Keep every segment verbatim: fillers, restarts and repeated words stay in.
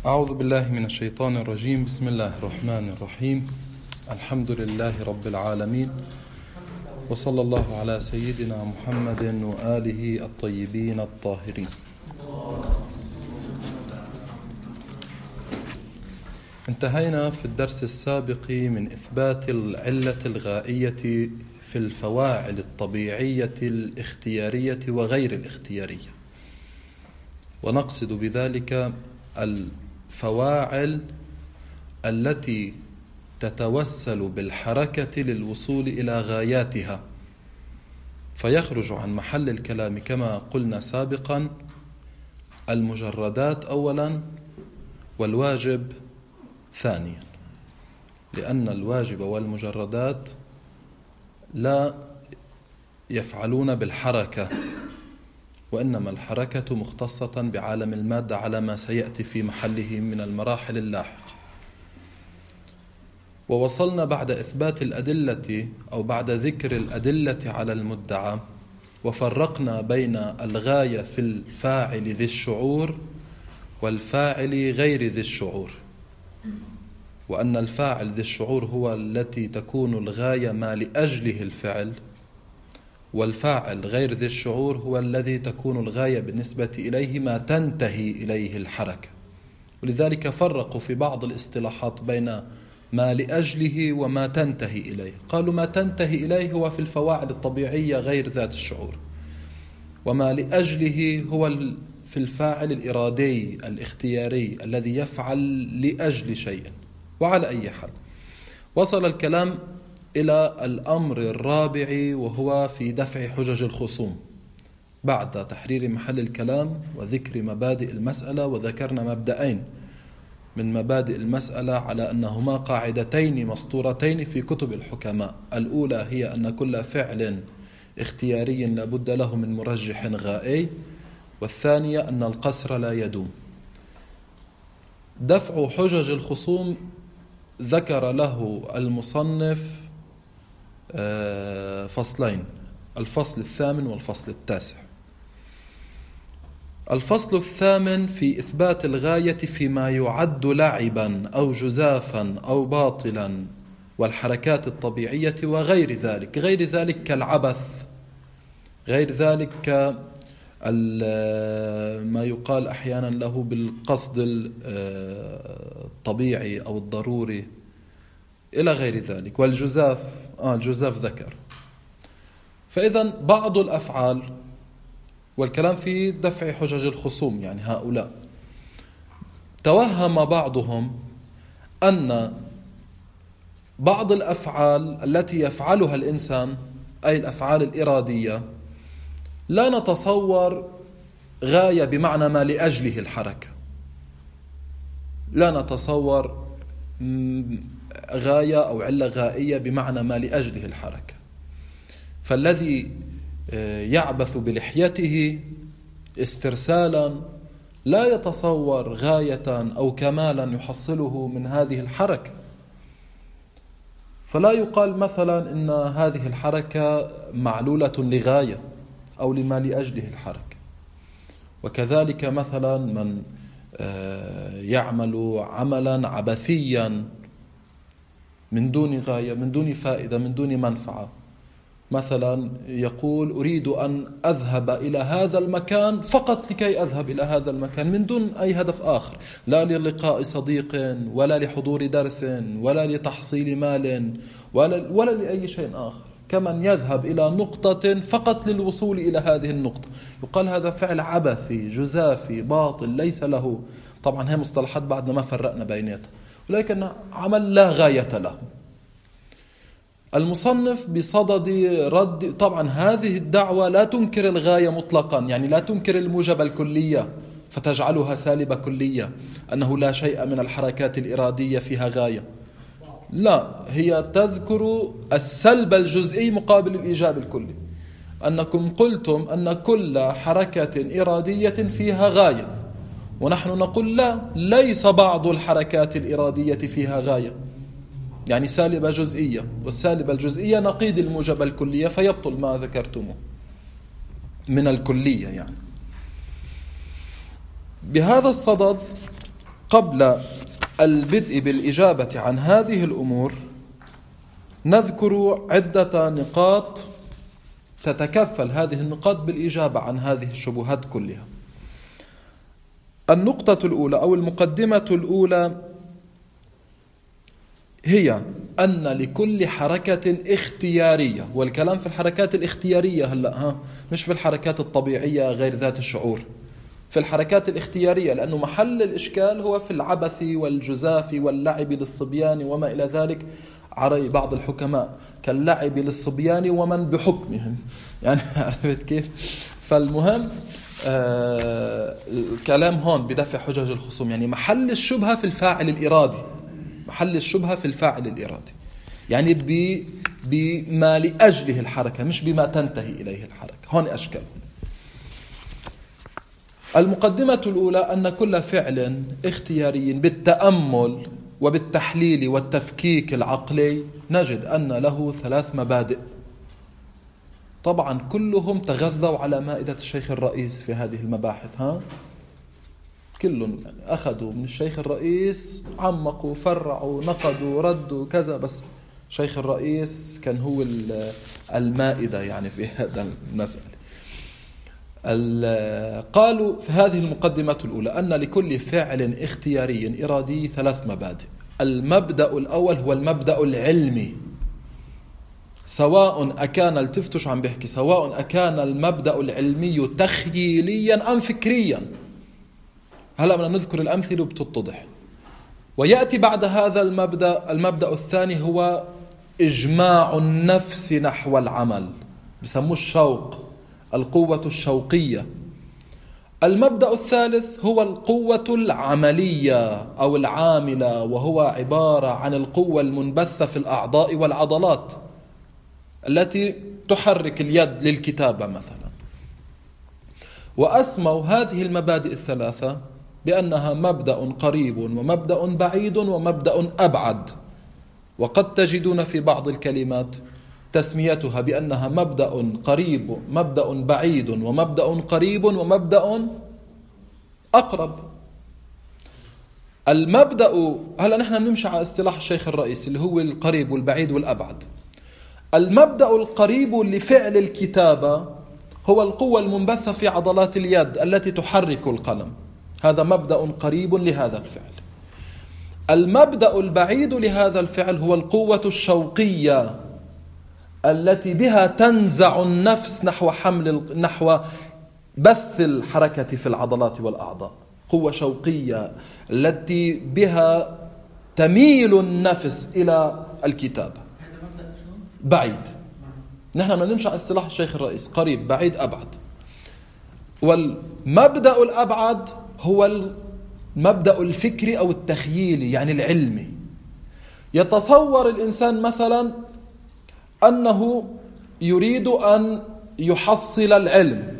أعوذ بالله من الشيطان الرجيم. بسم الله الرحمن الرحيم. الحمد لله رب العالمين، وصلى الله على سيدنا محمد وآله الطيبين الطاهرين. انتهينا في الدرس السابق من إثبات العلة الغائية في الفواعل الطبيعية الاختيارية وغير الاختيارية، ونقصد بذلك الفواعل التي تتوسل بالحركة للوصول إلى غاياتها، فيخرج عن محل الكلام كما قلنا سابقا المجردات أولا والواجب ثانيا، لأن الواجب والمجردات لا يفعلون بالحركة، وإنما الحركة مختصة بعالم المادة على ما سيأتي في محله من المراحل اللاحقة. ووصلنا بعد إثبات الأدلة أو بعد ذكر الأدلة على المدعى، وفرقنا بين الغاية في الفاعل ذي الشعور والفاعل غير ذي الشعور، وأن الفاعل ذي الشعور هو التي تكون الغاية ما لأجله الفعل، والفاعل غير ذي الشعور هو الذي تكون الغاية بالنسبة إليه ما تنتهي إليه الحركة. ولذلك فرقوا في بعض الاصطلاحات بين ما لأجله وما تنتهي إليه. قالوا ما تنتهي إليه هو في الفواعل الطبيعية غير ذات الشعور، وما لأجله هو في الفاعل الإرادي الاختياري الذي يفعل لأجل شيء. وعلى أي حال وصل الكلام إلى الأمر الرابع، وهو في دفع حجج الخصوم بعد تحرير محل الكلام وذكر مبادئ المسألة. وذكرنا مبدأين من مبادئ المسألة على أنهما قاعدتين مسطورتين في كتب الحكماء. الأولى هي أن كل فعل اختياري لابد له من مرجح غائي، والثانية أن القصر لا يدوم. دفع حجج الخصوم ذكر له المصنف فصلين، الفصل الثامن والفصل التاسع. الفصل الثامن في إثبات الغاية فيما يعد لعبا أو جزافا أو باطلا والحركات الطبيعية وغير ذلك. غير ذلك كالعبث، غير ذلك ما يقال أحيانا له بالقصد الطبيعي أو الضروري إلى غير ذلك. والجزاف آه الجزاف ذكر. فإذا بعض الأفعال، والكلام في دفع حجج الخصوم، يعني هؤلاء توهم بعضهم أن بعض الأفعال التي يفعلها الإنسان، أي الأفعال الإرادية، لا نتصور غاية بمعنى ما لأجله الحركة، لا نتصور غاية أو علة غائية بمعنى ما لأجله الحركة. فالذي يعبث بلحيته استرسالا لا يتصور غاية أو كمالا يحصله من هذه الحركة، فلا يقال مثلا إن هذه الحركة معلولة لغاية أو لما لأجله الحركة. وكذلك مثلا من يعمل عملا عبثيا من دون غاية، من دون فائدة، من دون منفعة، مثلا يقول أريد أن أذهب إلى هذا المكان فقط لكي أذهب إلى هذا المكان من دون أي هدف آخر، لا للقاء صديق ولا لحضور درس ولا لتحصيل مال ولا, ولا لأي شيء آخر، كمن يذهب إلى نقطة فقط للوصول إلى هذه النقطة. يقال هذا فعل عبثي جزافي باطل ليس له، طبعا هي مصطلحات بعدنا ما فرقنا بيناتها، ولكن عمل لا غاية له. المصنف بصدد رد طبعا هذه الدعوة لا تنكر الغاية مطلقا، يعني لا تنكر الموجب الكلية فتجعلها سالبة كلية، أنه لا شيء من الحركات الإرادية فيها غاية، لا، هي تذكر السلب الجزئي مقابل الإيجاب الكلي. أنكم قلتم أن كل حركة إرادية فيها غاية، ونحن نقول لا، ليس بعض الحركات الإرادية فيها غاية، يعني سالبة جزئية، والسالبة الجزئية نقيض الموجب الكلية فيبطل ما ذكرتموه من الكلية. يعني بهذا الصدد قبل البدء بالإجابة عن هذه الأمور نذكر عدة نقاط تتكفل هذه النقاط بالإجابة عن هذه الشبهات كلها. النقطة الأولى أو المقدمة الأولى هي أن لكل حركة اختيارية، والكلام في الحركات الاختيارية هلأ ها مش في الحركات الطبيعية غير ذات الشعور، في الحركات الاختيارية، لأنه محل الإشكال هو في العبث والجزاف واللعب للصبيان وما إلى ذلك على بعض الحكماء، كاللعب للصبيان ومن بحكمهم، يعني عرفت كيف؟ فالمهم آه الكلام هون بدفع حجج الخصوم، يعني محل الشبهة في الفاعل الإرادي، محل الشبهة في الفاعل الإرادي، يعني بما لأجله الحركة مش بما تنتهي إليه الحركة، هون أشكال. المقدمة الأولى أن كل فعل اختياري بالتأمل وبالتحليل والتفكيك العقلي نجد أن له ثلاث مبادئ، طبعا كلهم تغذوا على مائدة الشيخ الرئيس في هذه المباحث، ها كلهم أخذوا من الشيخ الرئيس، عمقوا فرعوا نقدوا ردوا كذا، بس الشيخ الرئيس كان هو المائدة يعني في هذا المسألة. قالوا في هذه المقدمة الأولى أن لكل فعل اختياري إرادي ثلاث مبادئ. المبدأ الأول هو المبدأ العلمي، سواء أكان التفتش عم بيحكي سواء أكان المبدأ العلمي تخيليا أم فكريا. هلأ بدنا نذكر الأمثلة بتتضح. ويأتي بعد هذا المبدأ المبدأ الثاني هو إجماع النفس نحو العمل، بسموه الشوق، القوة الشوقية. المبدأ الثالث هو القوة العملية أو العاملة، وهو عبارة عن القوة المنبثة في الأعضاء والعضلات التي تحرك اليد للكتابة مثلا. وأسموا هذه المبادئ الثلاثة بأنها مبدأ قريب ومبدأ بعيد ومبدأ أبعد، وقد تجدون في بعض الكلمات تسميتها بأنها مبدأ قريب، مبدأ بعيد، ومبدأ قريب، ومبدأ أقرب. المبدأ هلا نحن نمشي على اصطلاح الشيخ الرئيس اللي هو القريب والبعيد والأبعد. المبدأ القريب لفعل الكتابة هو القوة المنبثة في عضلات اليد التي تحرك القلم، هذا مبدأ قريب لهذا الفعل. المبدأ البعيد لهذا الفعل هو القوة الشوقية التي بها تنزع النفس نحو حمل نحو بث الحركة في العضلات والأعضاء، قوة شوقية التي بها تميل النفس إلى الكتابة. بعيد، نحن بدنا نمشي على اصطلاح الشيخ الرئيس، قريب بعيد أبعد. والمبدأ الأبعد هو المبدأ الفكري أو التخييلي، يعني العلمي. يتصور الإنسان مثلا أنه يريد أن يحصل العلم،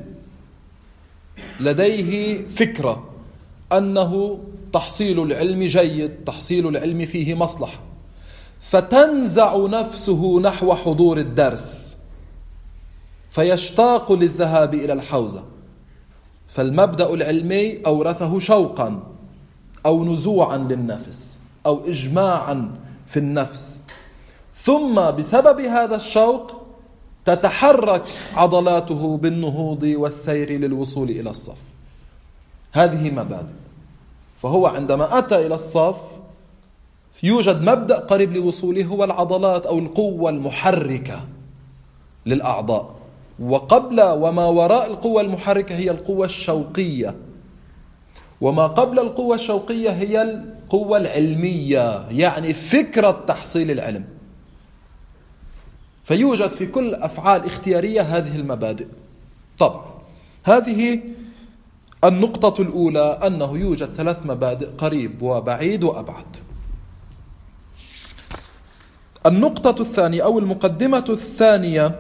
لديه فكرة أنه تحصيل العلم جيد، تحصيل العلم فيه مصلحة، فتنزع نفسه نحو حضور الدرس فيشتاق للذهاب إلى الحوزة. فالمبدأ العلمي أورثه شوقا أو نزوعا للنفس أو إجماعا في النفس، ثم بسبب هذا الشوق تتحرك عضلاته بالنهوض والسير للوصول إلى الصف. هذه مبادئ. فهو عندما أتى إلى الصف يوجد مبدأ قريب لوصوله هو العضلات أو القوة المحركة للأعضاء، وقبل وما وراء القوة المحركة هي القوة الشوقية، وما قبل القوة الشوقية هي القوة العلمية، يعني فكرة تحصيل العلم. فيوجد في كل أفعال اختيارية هذه المبادئ. طبعا هذه النقطة الأولى، أنه يوجد ثلاث مبادئ، قريب وبعيد وأبعد. النقطة الثانية أو المقدمة الثانية،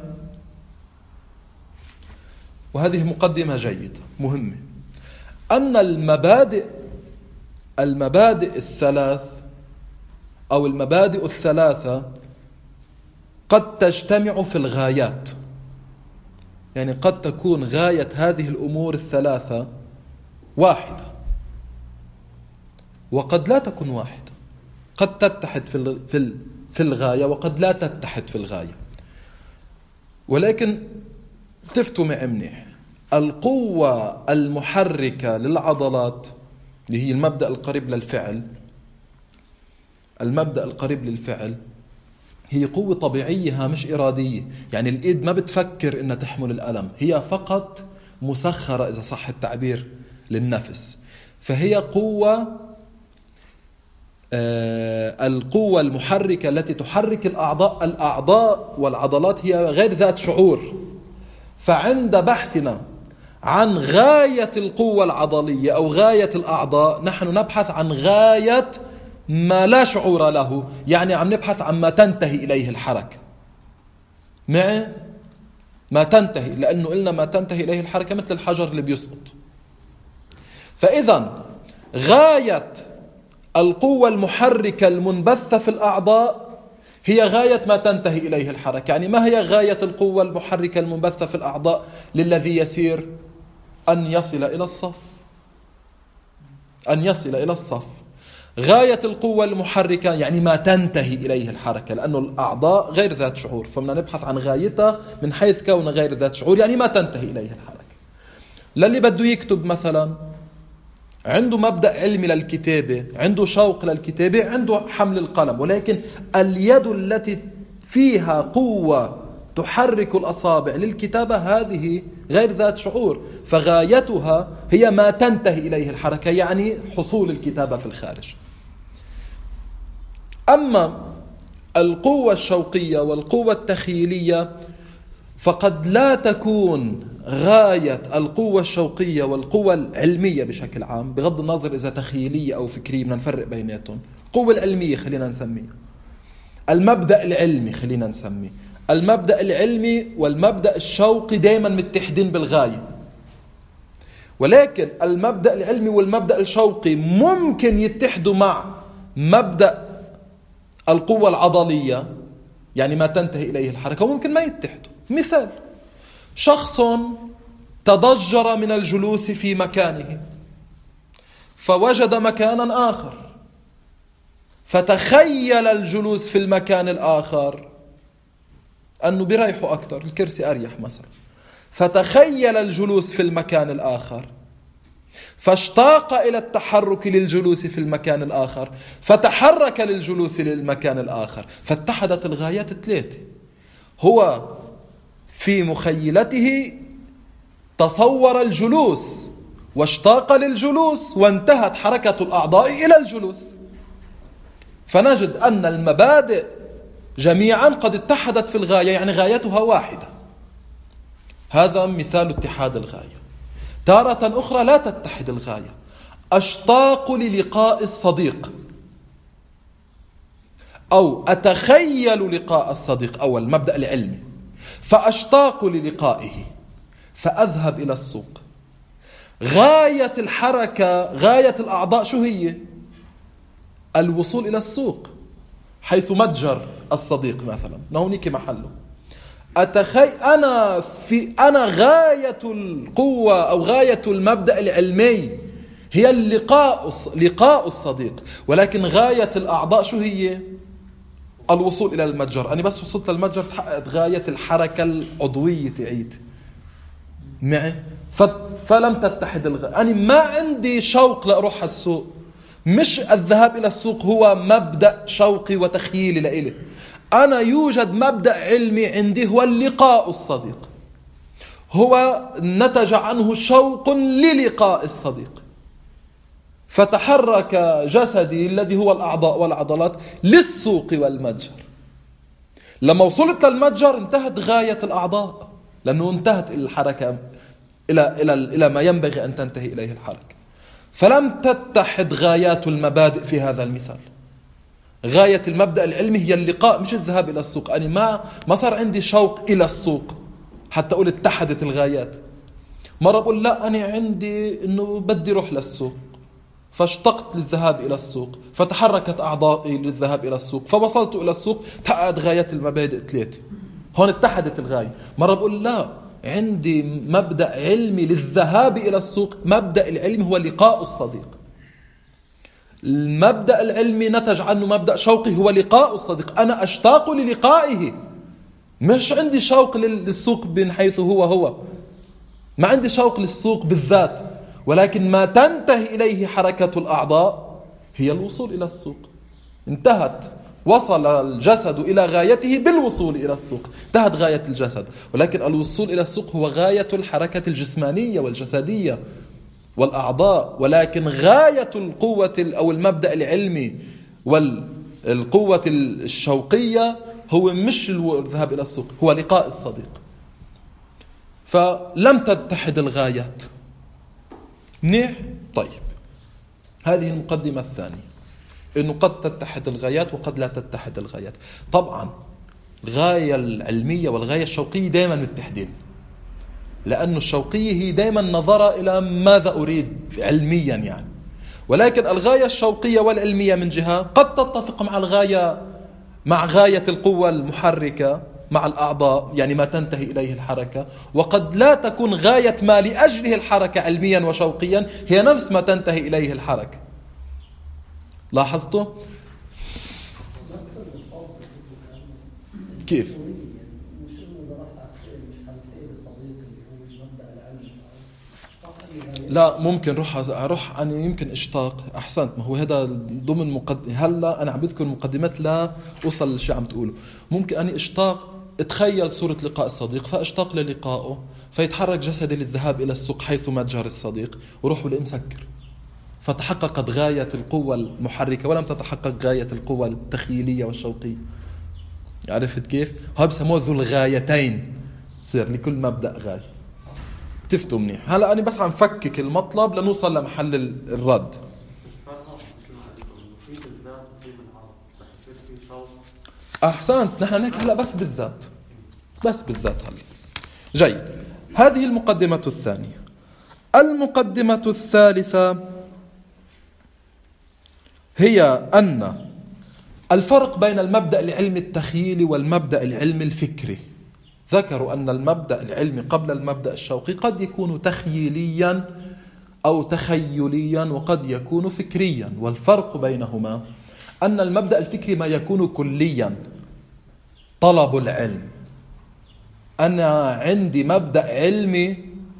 وهذه مقدمة جيدة مهمة، أن المبادئ المبادئ الثلاث أو المبادئ الثلاثة قد تجتمع في الغايات، يعني قد تكون غاية هذه الأمور الثلاثة واحدة، وقد لا تكون واحدة، قد تتحد في في في الغاية وقد لا تتحد في الغاية. ولكن تفتوا معي منيح، القوة المحركة للعضلات اللي هي المبدأ القريب للفعل، المبدأ القريب للفعل هي قوة طبيعية مش إرادية. يعني الإيد ما بتفكر إنها تحمل الألم، هي فقط مسخرة إذا صح التعبير للنفس. فهي قوة آه القوة المحركة التي تحرك الأعضاء الأعضاء والعضلات هي غير ذات شعور. فعند بحثنا عن غاية القوة العضلية أو غاية الأعضاء نحن نبحث عن غاية ما لا شعور له، يعني عم نبحث عن ما تنتهي إليه الحركة. معي؟ ما تنتهي، لأنه قلنا ما تنتهي إليه الحركة مثل الحجر اللي بيسقط. فإذا غاية القوة المحركة المنبثة في الأعضاء هي غاية ما تنتهي إليه الحركة. يعني ما هي غاية القوة المحركة المنبثة في الأعضاء للذي يسير؟ أن يصل إلى الصف، أن يصل إلى الصف. غاية القوة المحركة يعني ما تنتهي إليه الحركة، لأنه الأعضاء غير ذات شعور، فبدنا نبحث عن غايتها من حيث كون غير ذات شعور، يعني ما تنتهي إليه الحركة. للي بده يكتب مثلا عنده مبدأ علمي للكتابة، عنده شوق للكتابة، عنده حمل القلم، ولكن اليد التي فيها قوة تحرك الأصابع للكتابة هذه غير ذات شعور، فغايتها هي ما تنتهي إليه الحركة، يعني حصول الكتابة في الخارج. أما القوة الشوقية والقوة التخيلية فقد لا تكون غاية القوة الشوقية والقوة العلمية بشكل عام، بغض النظر إذا تخيلية أو فكرية، بدنا نفرق بيناتهم. القوة العلمية خلينا نسميها، المبدأ العلمي خلينا نسميه. المبدأ العلمي والمبدأ الشوقي دائما متحدين بالغاية، ولكن المبدأ العلمي والمبدأ الشوقي ممكن يتحدوا مع مبدأ القوة العضلية، يعني ما تنتهي إليه الحركة، وممكن ما يتحدوا. مثال: شخص تضجر من الجلوس في مكانه فوجد مكانا آخر، فتخيل الجلوس في المكان الآخر أنه بيريحه أكثر، الكرسي أريح مثلا، فتخيل الجلوس في المكان الآخر، فاشتاق إلى التحرك للجلوس في المكان الآخر، فتحرك للجلوس للمكان الآخر، فاتحدت الغايات الثلاثة. هو في مخيلته تصور الجلوس واشتاق للجلوس، وانتهت حركة الأعضاء إلى الجلوس. فنجد أن المبادئ جميعا قد اتحدت في الغاية، يعني غايتها واحدة. هذا مثال اتحاد الغاية. تارة أخرى لا تتحد الغاية، أشتاق للقاء الصديق، أو أتخيل لقاء الصديق، أو المبدأ العلمي، فأشتاق للقائه فأذهب إلى السوق. غاية الحركة، غاية الأعضاء شو هي؟ الوصول إلى السوق حيث متجر الصديق مثلا، هونيك محله. أتخي أنا في أنا غاية القوة أو غاية المبدأ العلمي هي اللقاء لقاء الصديق، ولكن غاية الأعضاء شو هي؟ الوصول إلى المتجر. أنا بس وصلت للمتجر تحققت غاية الحركة العضوية تعيد معي، فلم تتحد الغاية. أنا ما عندي شوق لأروح السوق، مش الذهاب إلى السوق هو مبدأ شوقي وتخيلي لإلي، أنا يوجد مبدأ علمي عندي هو اللقاء الصديق، هو نتج عنه شوق للقاء الصديق، فتحرك جسدي الذي هو الأعضاء والعضلات للسوق والمتجر. لما وصلت للمتجر انتهت غاية الأعضاء، لأنه انتهت الحركة إلى إلى إلى ما ينبغي أن تنتهي إليه الحركة. فلم تتحد غايات المبادئ في هذا المثال. غاية المبدأ العلمي هي اللقاء مش الذهاب إلى السوق. أنا ما ما صار عندي شوق إلى السوق حتى أقول اتحدت الغايات. مرة أقول لا، أنا عندي إنه بدي روح للسوق، فاشتقت للذهاب إلى السوق، فتحركت أعضائي للذهاب إلى السوق، فوصلت إلى السوق، تحققت غايات المبادئ ثلاثة، هون اتحدت الغاية. مرة بقول لا، عندي مبدأ علمي للذهاب إلى السوق، مبدأ العلم هو لقاء الصديق. المبدأ العلمي نتج عنه مبدأ شوقي هو لقاء الصديق، أنا أشتاق للقائه، مش عندي شوق للسوق من حيث هو هو، ما عندي شوق للسوق بالذات، ولكن ما تنتهي إليه حركة الأعضاء هي الوصول إلى السوق. انتهت، وصل الجسد إلى غايته بالوصول إلى السوق، انتهت غاية الجسد، ولكن الوصول إلى السوق هو غاية الحركة الجسمانية والجسدية والأعضاء، ولكن غاية القوة أو المبدأ العلمي والقوة الشوقية هو مش الذهاب إلى السوق، هو لقاء الصديق. فلم تتحد الغايات. منيح؟ طيب، هذه المقدمة الثانية، إنه قد تتحد الغايات وقد لا تتحد الغايات. طبعا الغاية العلمية والغاية الشوقية دائما متحدين، لأن الشوقية هي دائما نظرة إلى ماذا أريد علميا يعني، ولكن الغاية الشوقية والعلمية من جهة قد تتفق مع الغاية مع غاية القوة المحركة مع الأعضاء، يعني ما تنتهي إليه الحركة، وقد لا تكون غاية ما لأجله الحركة علميا وشوقيا هي نفس ما تنتهي إليه الحركة. لاحظتوا؟ كيف؟ لا ممكن روح اروح انا يمكن اشتاق. احسنت، ما هو هذا ضمن مقدم. هلا انا عم بذكر مقدمات لا اوصل للشيء عم تقوله. ممكن اني اشتاق، اتخيل صورة لقاء الصديق فاشتاق للقائه، فيتحرك جسدي للذهاب الى السوق حيث متجر الصديق، وروح ولاقيه مسكر، فتحققت غاية القوة المحركة ولم تتحقق غاية القوة التخيلية والشوقية. عرفت كيف؟ هذا بسموه ذو الغايتين، صير لكل مبدأ غاية. تفتوا منيح. هلا أنا بس عم فكك المطلب لنوصل لمحل الرد. أحسنت، نحن نحكي هلا بس بالذات، بس بالذات هلا. جيد، هذه المقدمة الثانية. المقدمة الثالثة هي أن الفرق بين المبدأ العلمي التخيلي والمبدأ العلمي الفكري. ذكروا أن المبدأ العلمي قبل المبدأ الشوقي قد يكون تخيليا أو تخيليا وقد يكون فكريا، والفرق بينهما أن المبدأ الفكري ما يكون كليا، طلب العلم. أنا عندي مبدأ علمي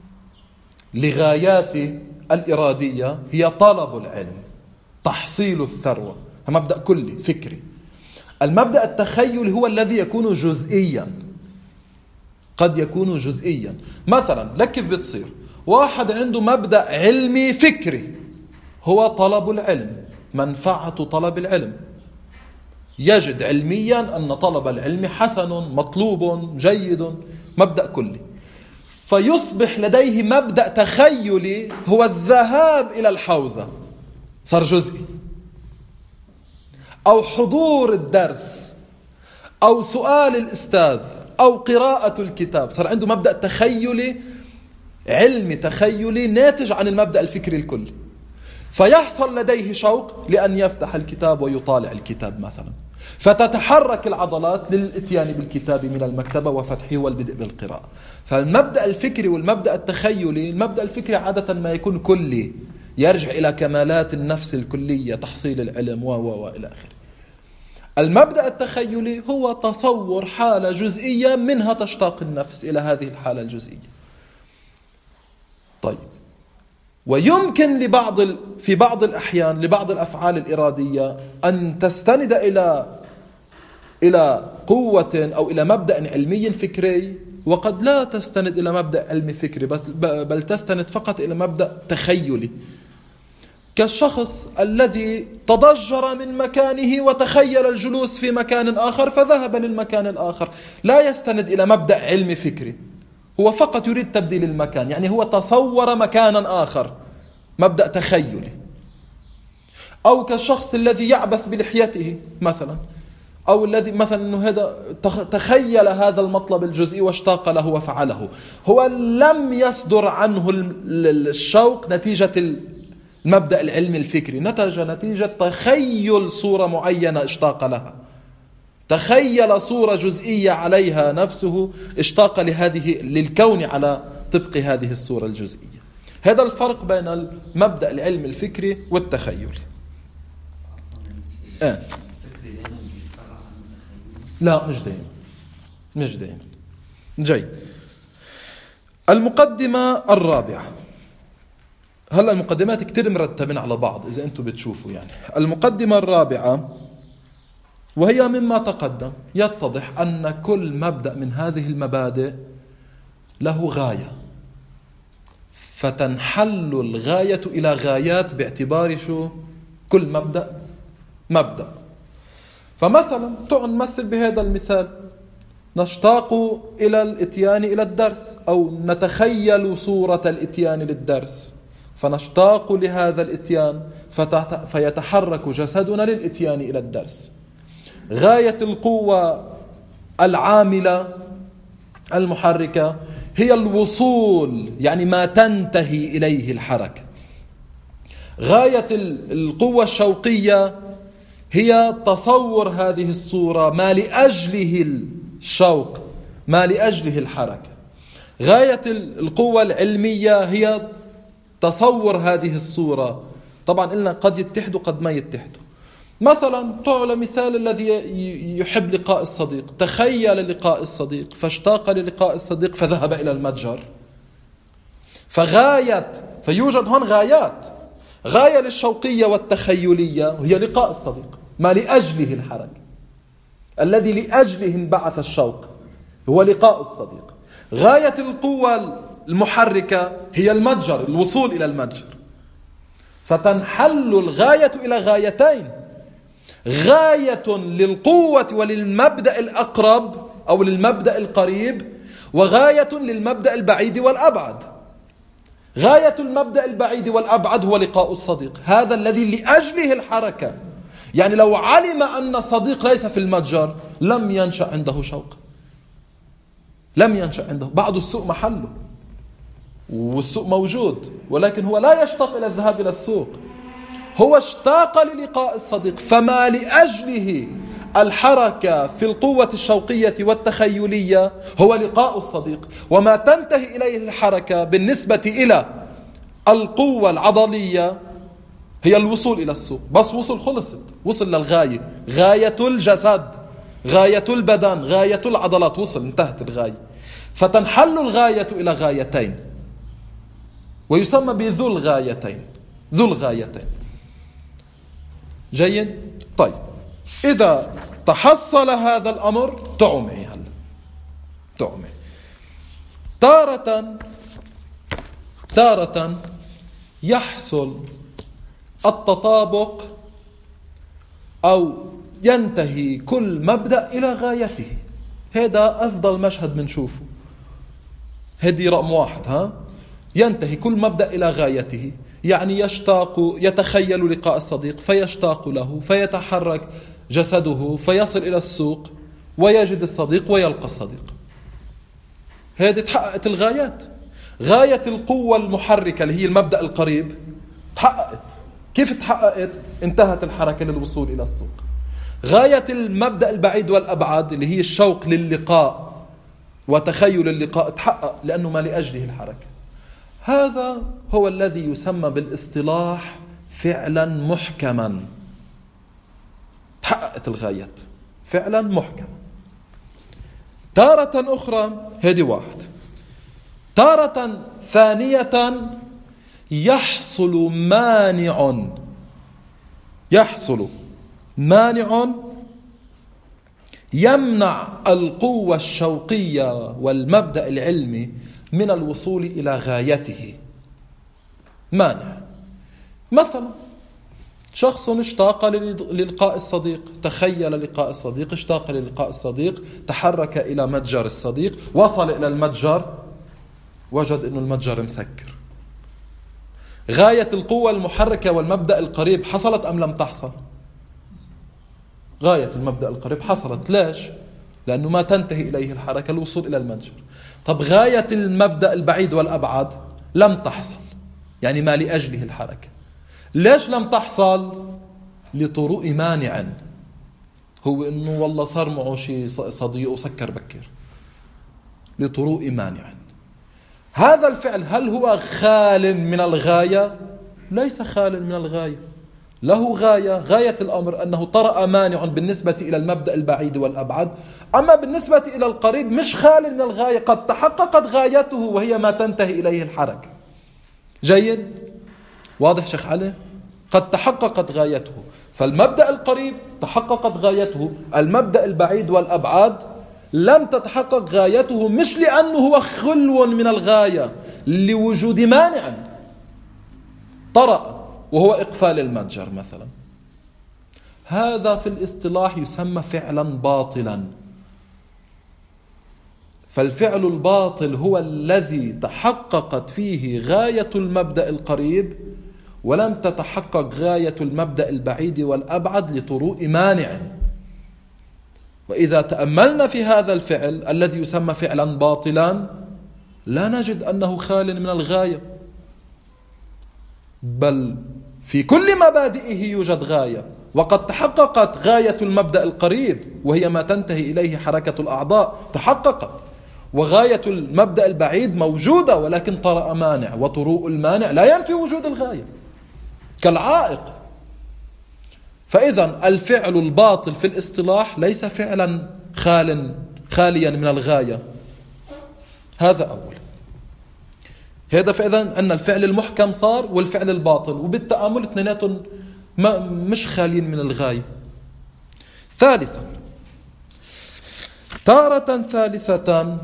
لغاياتي الإرادية هي طلب العلم، تحصيل الثروة، مبدأ كلي فكري. المبدأ التخيلي هو الذي يكون جزئيا، قد يكون جزئيا. مثلا لك كيف بتصير واحد عنده مبدأ علمي فكري هو طلب العلم، منفعة طلب العلم، يجد علميا أن طلب العلم حسن مطلوب جيد، مبدأ كلي. فيصبح لديه مبدأ تخيلي هو الذهاب إلى الحوزة، صار جزئي، أو حضور الدرس، أو سؤال الأستاذ، أو قراءة الكتاب، صار عنده مبدأ تخيلي علمي تخيلي ناتج عن المبدأ الفكري الكلي. فيحصل لديه شوق لأن يفتح الكتاب ويطالع الكتاب مثلا، فتتحرك العضلات للإتيان بالكتاب من المكتبة وفتحه والبدء بالقراءة. فالمبدأ الفكري والمبدأ التخيلي، المبدأ الفكري عادة ما يكون كلي، يرجع إلى كمالات النفس الكلية، تحصيل العلم و و إلى آخره. المبدأ التخيلي هو تصور حالة جزئية منها تشتاق النفس إلى هذه الحالة الجزئية. طيب، ويمكن لبعض في بعض الأحيان لبعض الأفعال الإرادية أن تستند إلى إلى قوة أو إلى مبدأ علمي فكري، وقد لا تستند إلى مبدأ علمي فكري بل تستند فقط إلى مبدأ تخيلي، كالشخص الذي تضجر من مكانه وتخيل الجلوس في مكان آخر فذهب للمكان الآخر، لا يستند إلى مبدأ علمي فكري، هو فقط يريد تبديل المكان، يعني هو تصور مكانا آخر، مبدأ تخيلي. أو كالشخص الذي يعبث بلحيته مثلا، أو الذي مثلا أنه هذا تخيل هذا المطلب الجزئي واشتاق له وفعله، هو لم يصدر عنه الشوق نتيجة المبدأ العلمي الفكري، نتج نتيجة تخيل صورة معينة اشتاق لها، تخيل صورة جزئية عليها نفسه، اشتاق لهذه للكون على طبق هذه الصورة الجزئية. هذا الفرق بين المبدأ العلمي الفكري والتخيلي. آه. لا مش دائما مش دائما جيد. المقدمة الرابعة. هلا المقدمات كتير مرتبين على بعض إذا أنتم بتشوفوا يعني. المقدمة الرابعة وهي مما تقدم يتضح أن كل مبدأ من هذه المبادئ له غاية، فتنحل الغاية إلى غايات باعتبار شو كل مبدأ مبدأ. فمثلا تعال نمثل بهذا المثال، نشتاق إلى الإتيان إلى الدرس أو نتخيل صورة الإتيان للدرس، فنشتاق لهذا الإتيان فيتحرك جسدنا للإتيان إلى الدرس. غاية القوة العاملة المحركة هي الوصول، يعني ما تنتهي إليه الحركة. غاية القوة الشوقية هي تصور هذه الصورة، ما لأجله الشوق، ما لأجله الحركة. غاية القوة العلمية هي تصور هذه الصورة. طبعا قلنا قد يتحدوا قد ما يتحدوا. مثلا تعالى مثال الذي يحب لقاء الصديق، تخيل لقاء الصديق فاشتاق للقاء الصديق فذهب إلى المتجر. فغاية فيوجد هون غايات، غاية للشوقية والتخيلية وهي لقاء الصديق ما لأجله الحركة، الذي لأجله انبعث الشوق هو لقاء الصديق. غاية القوة المحركة هي المتجر، الوصول إلى المتجر. فتنحل الغاية إلى غايتين، غاية للقوة وللمبدأ الأقرب أو للمبدأ القريب، وغاية للمبدأ البعيد والأبعد. غاية المبدأ البعيد والأبعد هو لقاء الصديق، هذا الذي لأجله الحركة. يعني لو علم أن الصديق ليس في المتجر لم ينشأ عنده شوق، لم ينشأ عنده. بعض السوق محله والسوق موجود، ولكن هو لا يشتاق إلى الذهاب إلى السوق، هو اشتاق للقاء الصديق. فما لأجله الحركة في القوة الشوقية والتخيلية هو لقاء الصديق، وما تنتهي إليه الحركة بالنسبة إلى القوة العضلية هي الوصول إلى السوق. بس وصل خلصت، وصل للغاية، غاية الجسد، غاية البدن، غاية العضلات، وصل انتهت الغاية. فتنحل الغاية إلى غايتين ويسمى بذو الغايتين، ذو الغايتين. جيد؟ طيب إذا تحصل هذا الأمر تعوا معي هلا تعوا معي. تارة تارة يحصل التطابق أو ينتهي كل مبدأ إلى غايته. هذا أفضل مشهد بنشوفه، هذه رقم واحد. ها ينتهي كل مبدأ إلى غايته، يعني يشتاق، يتخيل لقاء الصديق فيشتاق له، فيتحرك جسده فيصل إلى السوق ويجد الصديق ويلقى الصديق. هذه تحققت الغايات. غاية القوة المحركة اللي هي المبدأ القريب تحققت. كيف تحققت؟ انتهت الحركة للوصول إلى السوق. غاية المبدأ البعيد والأبعد اللي هي الشوق للقاء وتخيل اللقاء تحقق، لأنه ما لأجله الحركة. هذا هو الذي يسمى بالاصطلاح فعلا محكما. تحققت الغايات فعلا محكما. تارة أخرى، هذه واحد. تارة ثانية يحصل مانع يحصل مانع يمنع القوة الشوقية والمبدأ العلمي من الوصول إلى غايته. مانع. مثلا شخص اشتاق للقاء الصديق، تخيل لقاء الصديق، اشتاق للقاء الصديق، تحرك إلى متجر الصديق، وصل إلى المتجر وجد أن المتجر مسكر. غاية القوة المحركة والمبدأ القريب حصلت أم لم تحصل؟ غاية المبدأ القريب حصلت. ليش؟ لأنه ما تنتهي إليه الحركة، الوصول إلى المتجر. طب غاية المبدأ البعيد والأبعد لم تحصل، يعني ما لأجله الحركة. ليش لم تحصل؟ لطروء مانع، هو إنه والله صار معه شيء صديق وسكر بكر. لطروء مانع. هذا الفعل هل هو خال من الغاية؟ ليس خال من الغاية، له غاية، غاية الأمر أنه طرأ مانع بالنسبة إلى المبدأ البعيد والأبعد، أما بالنسبة إلى القريب مش خال من الغاية، قد تحققت غايته وهي ما تنتهي إليه الحركة. جيد؟ واضح شيخ علي؟ قد تحققت غايته، فالمبدأ القريب تحققت غايته، المبدأ البعيد والأبعاد لم تتحقق غايته، مش لأنه هو خلو من الغاية، لوجود مانع طرأ وهو إقفال المتجر مثلا. هذا في الاصطلاح يسمى فعلا باطلا. فالفعل الباطل هو الذي تحققت فيه غاية المبدأ القريب ولم تتحقق غاية المبدأ البعيد والأبعد لطروء مانع. وإذا تأملنا في هذا الفعل الذي يسمى فعلا باطلا لا نجد أنه خال من الغاية، بل في كل مبادئه يوجد غاية، وقد تحققت غاية المبدأ القريب وهي ما تنتهي إليه حركة الأعضاء تحققت، وغاية المبدأ البعيد موجودة ولكن طرأ مانع، وطروء المانع لا ينفي وجود الغاية كالعائق. فإذا الفعل الباطل في الاصطلاح ليس فعلا خال خاليا من الغاية. هذا أول. هذا فإذا أن الفعل المحكم صار والفعل الباطل، وبالتأمل اثنيناتهم مش خالين من الغاية. ثالثا، تارة ثالثة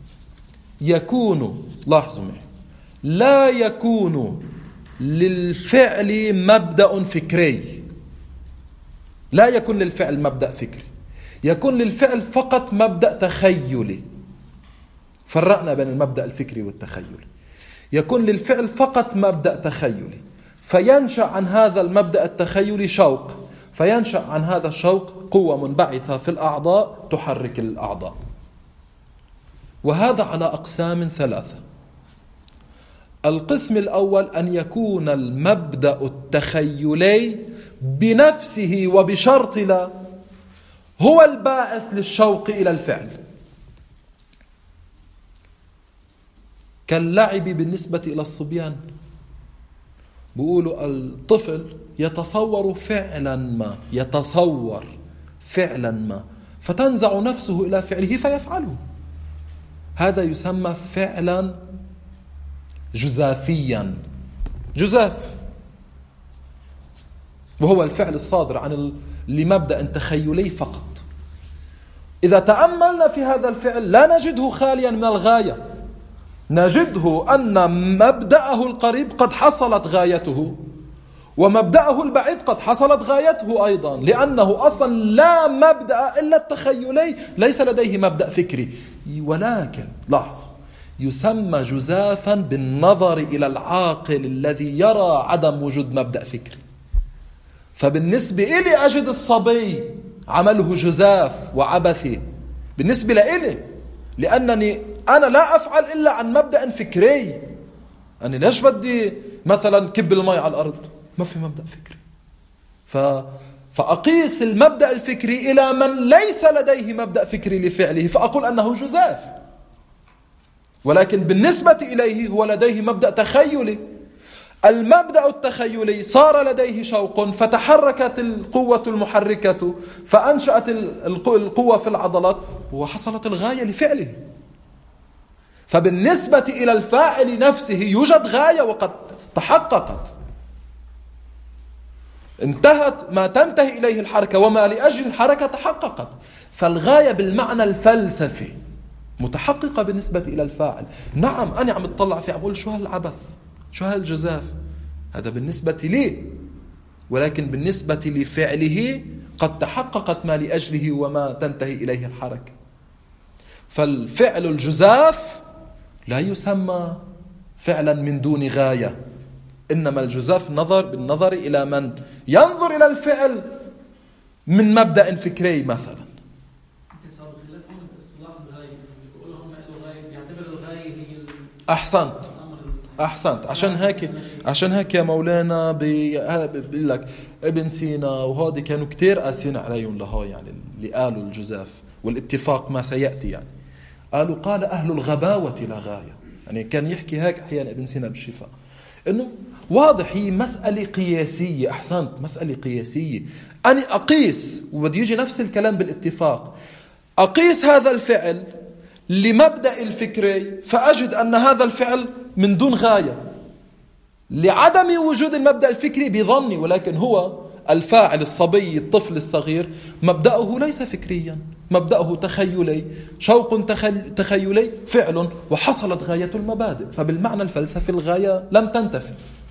يكون، لاحظوا معي، لا يكون للفعل مبدأ فكري، لا يكون للفعل مبدأ فكري، يكون للفعل فقط مبدأ تخيلي. فرقنا بين المبدأ الفكري والتخيلي. يكون للفعل فقط مبدأ تخيلي، فينشأ عن هذا المبدأ التخيلي شوق، فينشأ عن هذا الشوق قوة منبعثة في الأعضاء تحرك الأعضاء. وهذا على أقسام ثلاثة. القسم الأول أن يكون المبدأ التخيلي بنفسه وبشرط لا هو الباعث للشوق إلى الفعل، كاللعب بالنسبة إلى الصبيان. بيقولوا الطفل يتصور فعلا ما، يتصور فعلا ما فتنزع نفسه إلى فعله فيفعله. هذا يسمى فعلا جزافيا، جزاف، وهو الفعل الصادر عن لمبدأ تخيلي فقط. إذا تأملنا في هذا الفعل لا نجده خاليا من الغاية، نجده أن مبدأه القريب قد حصلت غايته، ومبدأه البعيد قد حصلت غايته أيضا، لأنه أصلا لا مبدأ إلا التخيلي، ليس لديه مبدأ فكري. ولكن لاحظوا، يسمى جزافا بالنظر إلى العاقل الذي يرى عدم وجود مبدأ فكري. فبالنسبة إلي أجد الصبي عمله جزاف وعبثي بالنسبة لإلي، لأنني أنا لا أفعل إلا عن مبدأ فكري. أنا ليش بدي مثلا كب الماء على الأرض؟ ما في مبدأ فكري. ف... فأقيس المبدأ الفكري إلى من ليس لديه مبدأ فكري لفعله فأقول أنه جزاف، ولكن بالنسبة إليه هو لديه مبدأ تخيلي. المبدأ التخيلي صار لديه شوق فتحركت القوة المحركة فأنشأت القوة في العضلات وحصلت الغاية لفعله. فبالنسبة إلى الفاعل نفسه يوجد غاية وقد تحققت، انتهت ما تنتهي إليه الحركة وما لأجل الحركة تحققت. فالغاية بالمعنى الفلسفي متحققة بالنسبة إلى الفاعل. نعم أنا عم اطلع فيه أقول شو هالعبث، شو هالجزاف، هذا بالنسبة لي، ولكن بالنسبة لفعله قد تحققت ما لأجله وما تنتهي إليه الحركة. فالفعل الجزاف لا يسمى فعلا من دون غاية، إنما الجزاف نظر بالنظر إلى من ينظر إلى الفعل من مبدأ فكري مثلا. أحسنت أحسنت عشان هيك عشان هيك يا مولانا بيقول لك ابن سينا وهذه كانوا كتير قاسين عليهم لهاي، يعني اللي قالوا الجزاف، والاتفاق ما سيأتي، يعني قالوا قال أهل الغباوة لا غاية، يعني كان يحكي هيك أحيانا ابن سينا بالشفاء، إنه واضح هي مسألة قياسية. أحسنت، مسألة قياسية. أنا أقيس، وبدي يجي نفس الكلام بالاتفاق، أقيس هذا الفعل لمبدأ الفكري فأجد أن هذا الفعل من دون غاية لعدم وجود المبدأ الفكري بظني، ولكن هو الفاعل الصبي الطفل الصغير مبدأه ليس فكريا، مبدأه تخيلي، شوق تخيلي، فعل، وحصلت غاية المبادئ. فبالمعنى الفلسفي الغاية لم تنتفي.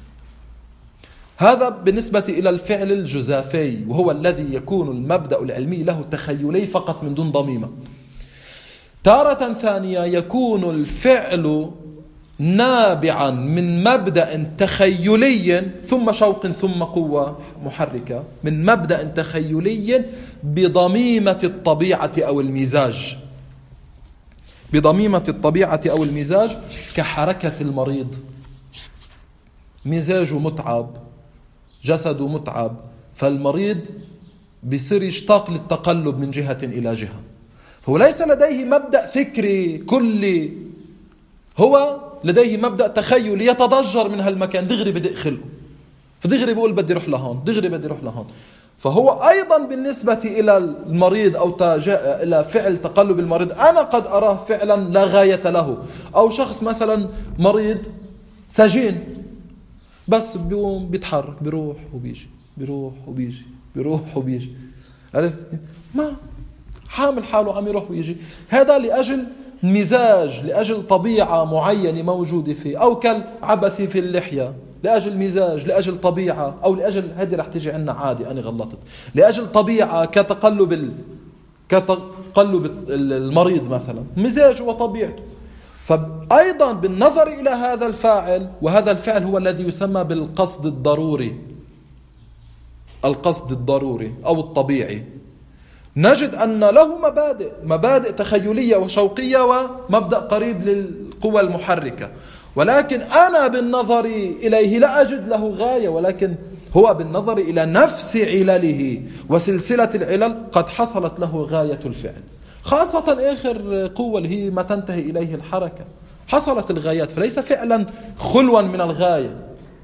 هذا بالنسبة إلى الفعل الجزافي، وهو الذي يكون المبدأ العلمي له تخيلي فقط من دون ضميمة. تارة ثانية يكون الفعل نابعا من مبدأ تخيلي ثم شوق ثم قوة محركة، من مبدأ تخيلي بضميمة الطبيعة أو المزاج، بضميمة الطبيعة أو المزاج، كحركة المريض، مزاجه متعب، جسده متعب، فالمريض بيصير يشتاق للتقلب من جهة إلى جهة، هو ليس لديه مبدأ فكري كلي، هو لديه مبدأ تخيلي يتضجر من هالمكان، دغري بدي أخلقه، فدغري بيقول بدي روح لهون، دغري بدي روح لهون. فهو أيضا بالنسبة إلى المريض أو إلى فعل تقلب المريض أنا قد أراه فعلا لا غاية له. أو شخص مثلا مريض سجين بس بيقوم بيتحرك، بيروح وبيجي، بيروح وبيجي، بيروح وبيجي، عرفت؟ ما حامل حاله عم يروح ويجي. هذا لأجل مزاج، لأجل طبيعة معينة موجودة فيه، أو كالعبث في اللحية لأجل مزاج، لأجل طبيعة، أو لأجل هذه رح تيجي عنا عادي أنا غلطت، لأجل طبيعة كتقلب ال... كتقلب المريض مثلا، مزاج وطبيعته. فأيضا بالنظر إلى هذا الفاعل، وهذا الفعل هو الذي يسمى بالقصد الضروري، القصد الضروري أو الطبيعي، نجد أن له مبادئ، مبادئ تخيلية وشوقية ومبدأ قريب للقوى المحركة، ولكن أنا بالنظر إليه لا أجد له غاية، ولكن هو بالنظر إلى نفس علله وسلسلة العلل قد حصلت له غاية الفعل، خاصة آخر قوة اللي هي ما تنتهي إليه الحركة، حصلت الغايات، فليس فعلا خلوا من الغاية.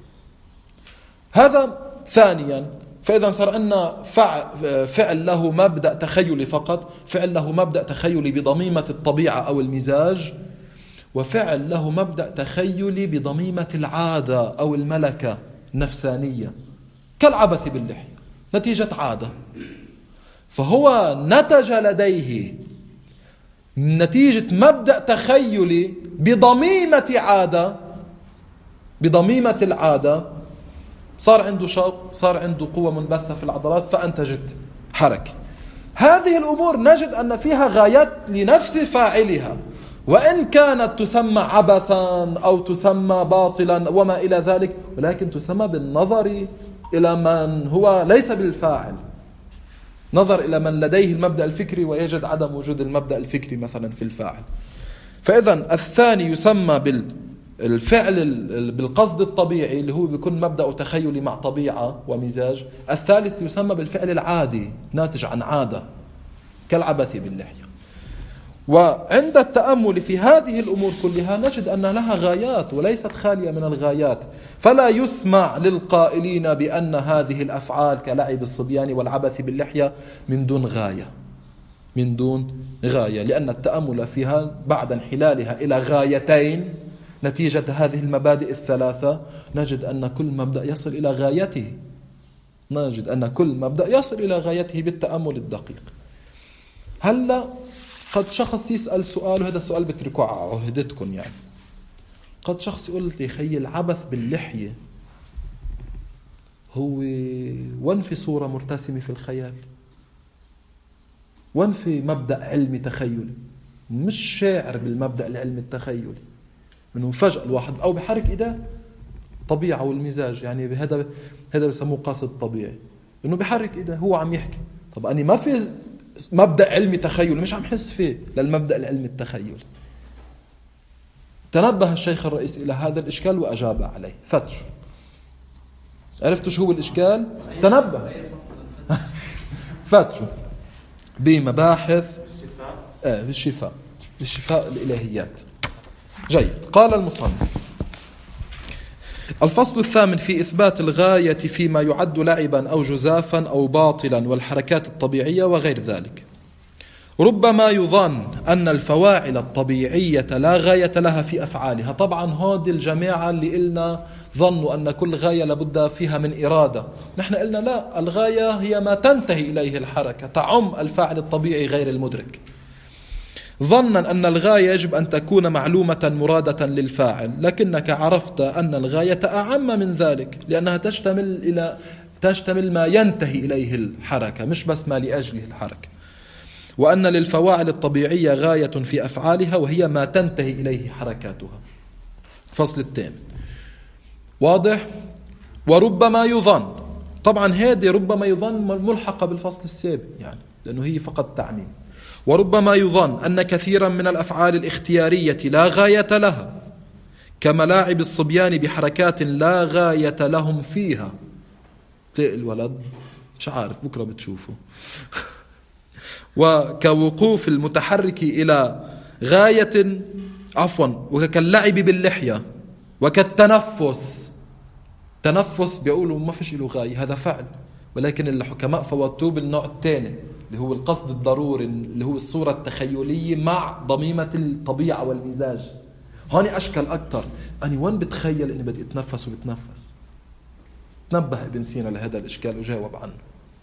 هذا ثانيا. فإذا صار عندنا فعل له مبدأ تخيلي فقط، فعل له مبدأ تخيلي بضميمة الطبيعة أو المزاج، وفعل له مبدأ تخيلي بضميمة العادة أو الملكة النفسانية، كالعبث باللحية، نتيجة عادة. فهو نتج لديه نتيجة مبدأ تخيلي بضميمة عادة، بضميمة العادة، صار عنده شوق، صار عنده قوة منبثة في العضلات فأنتجت حركة. هذه الأمور نجد أن فيها غايات لنفس فاعلها، وإن كانت تسمى عبثا أو تسمى باطلا وما إلى ذلك، ولكن تسمى بالنظر إلى من هو ليس بالفاعل، نظر إلى من لديه المبدأ الفكري ويجد عدم وجود المبدأ الفكري مثلا في الفاعل. فإذا الثاني يسمى بالفعل بالقصد الطبيعي اللي هو بيكون مبدأ تخيلي مع طبيعة ومزاج. الثالث يسمى بالفعل العادي ناتج عن عادة كالعبث باللحية. وعند التأمل في هذه الأمور كلها نجد أن لها غايات وليست خالية من الغايات، فلا يسمع للقائلين بأن هذه الأفعال كلعب الصبيان والعبث باللحية من دون غاية، من دون غاية، لأن التأمل فيها بعد انحلالها إلى غايتين نتيجة هذه المبادئ الثلاثة نجد أن كل مبدأ يصل إلى غايته، نجد أن كل مبدأ يصل إلى غايته بالتأمل الدقيق. هلأ قد شخص يسأل سؤال، وهذا السؤال بتركوا عهدتكم، يعني قد شخص يقول لي خي العبث باللحية هو وين في صورة مرتسمة في الخيال، وين في مبدأ علمي تخيلي، مش شاعر بالمبدأ العلمي التخيلي، انه فجأة الواحد او بحرك ايده طبيعة والمزاج، يعني هذا هذا بسموه قصد طبيعي، انه بحرك ايده هو عم يحكي. طب أنا ما في مبدأ علمي تخيل مش عم حس فيه للمبدأ العلمي التخيل. تنبه الشيخ الرئيس إلى هذا الإشكال وأجاب عليه. فتشوا، عرفتوا شو هو الإشكال؟ تنبه. فتشوا بمباحث آه بالشفاء، بالشفاء الإلهيات. جيد. قال المصنف: الفصل الثامن في إثبات الغاية فيما يعد لعبا أو جزافا أو باطلا والحركات الطبيعية وغير ذلك. ربما يظن أن الفواعل الطبيعية لا غاية لها في أفعالها. طبعا هذه الجماعة اللي قلنا ظنوا أن كل غاية لابد فيها من إرادة. نحن قلنا لا، الغاية هي ما تنتهي إليه الحركة، تعم الفاعل الطبيعي غير المدرك. ظنا أن الغاية يجب أن تكون معلومة مرادة للفاعل، لكنك عرفت أن الغاية أعم من ذلك، لأنها تشتمل إلى تشتمل ما ينتهي إليه الحركة، مش بس ما لأجله الحركة. وأن للفواعل الطبيعية غاية في أفعالها وهي ما تنتهي إليه حركاتها. فصل الثامن واضح. وربما يظن، طبعا هذه ربما يظن ملحقة بالفصل السابق يعني، لأنه هي فقط تعميم. وربما يظن أن كثيرا من الأفعال الاختيارية لا غاية لها، كملاعب الصبيان بحركات لا غاية لهم فيها. تلاقي الولد مش عارف بكرة بتشوفه وكوقوف المتحرك إلى غاية عفوا وكاللعب باللحية وكالتنفس. تنفس بيقولوا ما فيش له غاية، هذا فعل، ولكن الحكماء فوتوه بالنوع الثاني اللي هو القصد الضروري، اللي هو الصورة التخيلية مع ضميمة الطبيعة والمزاج. هون أشكال أكتر. أنا وين بتخيل إني بدي أتنفس وبتنفس؟ تنبه ابن سينا لهذا الإشكال وجاوب عنه.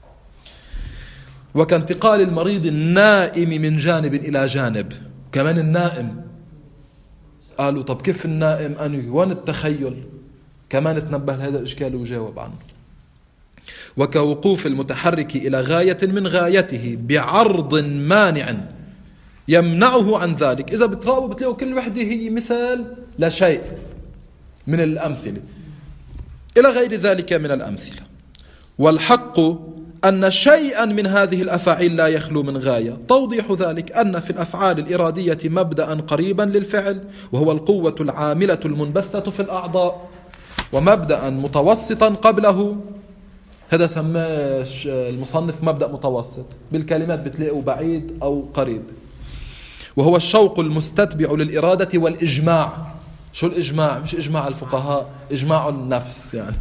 وكانتقال المريض النائم من جانب إلى جانب. كمان النائم قالوا طب كيف النائم؟ أنا وين التخيل؟ كمان تنبه لهذا الإشكال وجاوب عنه. وكوقوف المتحرك إلى غاية من غايته بعرض مانع يمنعه عن ذلك. إذا بتراقبوا بتلاقوا كل وحدة هي مثال لشيء من الأمثلة إلى غير ذلك من الأمثلة. والحق أن شيئا من هذه الأفاعيل لا يخلو من غاية. توضيح ذلك أن في الأفعال الإرادية مبدأ قريبا للفعل، وهو القوة العاملة المنبثة في الأعضاء، ومبدأ متوسطا قبله، هذا سماه المصنف مبدأ متوسط، بالكلمات بتلاقوا بعيد أو قريب، وهو الشوق المستتبع للإرادة والإجماع. شو الإجماع؟ مش إجماع الفقهاء، إجماع النفس يعني.